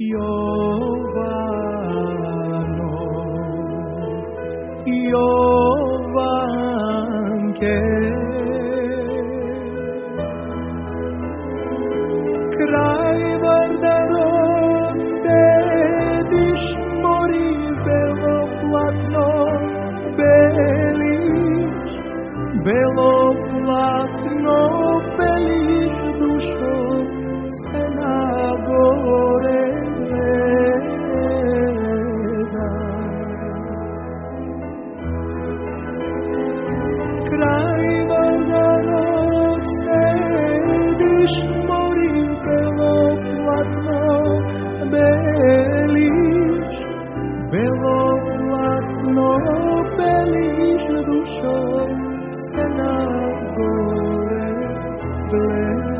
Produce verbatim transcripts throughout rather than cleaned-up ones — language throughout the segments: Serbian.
Jovano, Jovanke, kraj Vardarog sediš, mori belo platno, beliš, belo platno, beliš dušo, se na gore gleda. Kraj Vardarog sediš, mori belo platno, beliš, belo platno, beliš dušo, se na gore gleda.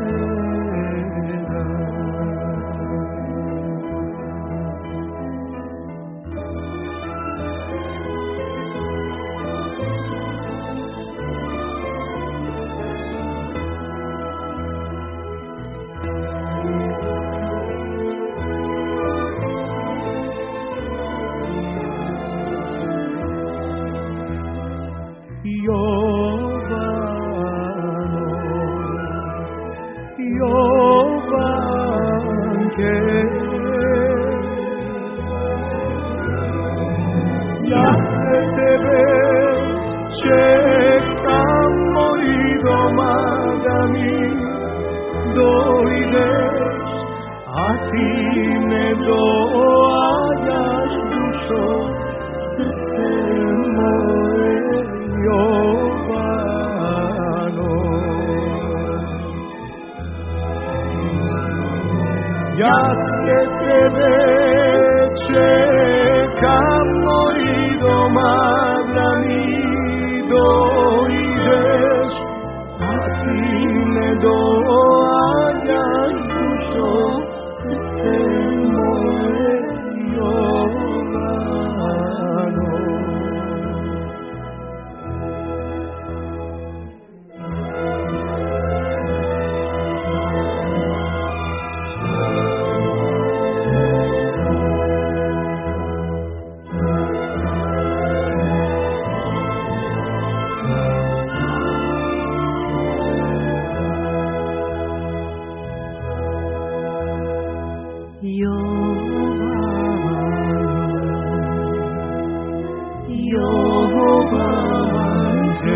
Jovano, Jovanke, ja se tebe čekam, moj doma da mi dojdeš, a ti ne dođaš dušo, srce moje. Jovano, ja se tebe čekam, moj doma da mi dojdeš, a ti ne dođaš dušo, srce moje Jovano. Jovanke,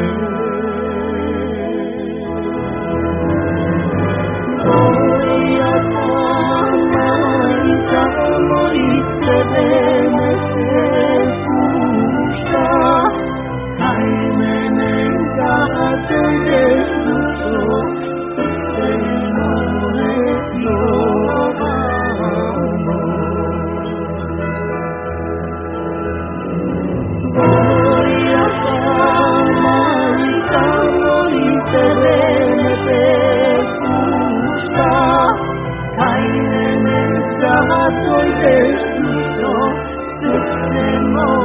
moja majka, moj tebe ne pušta, kaj mene zadojdeš dušo, srce moje Jovano. Moja majka, moj tebe ne pušta, kaj mene zadojdeš dušo, srce moje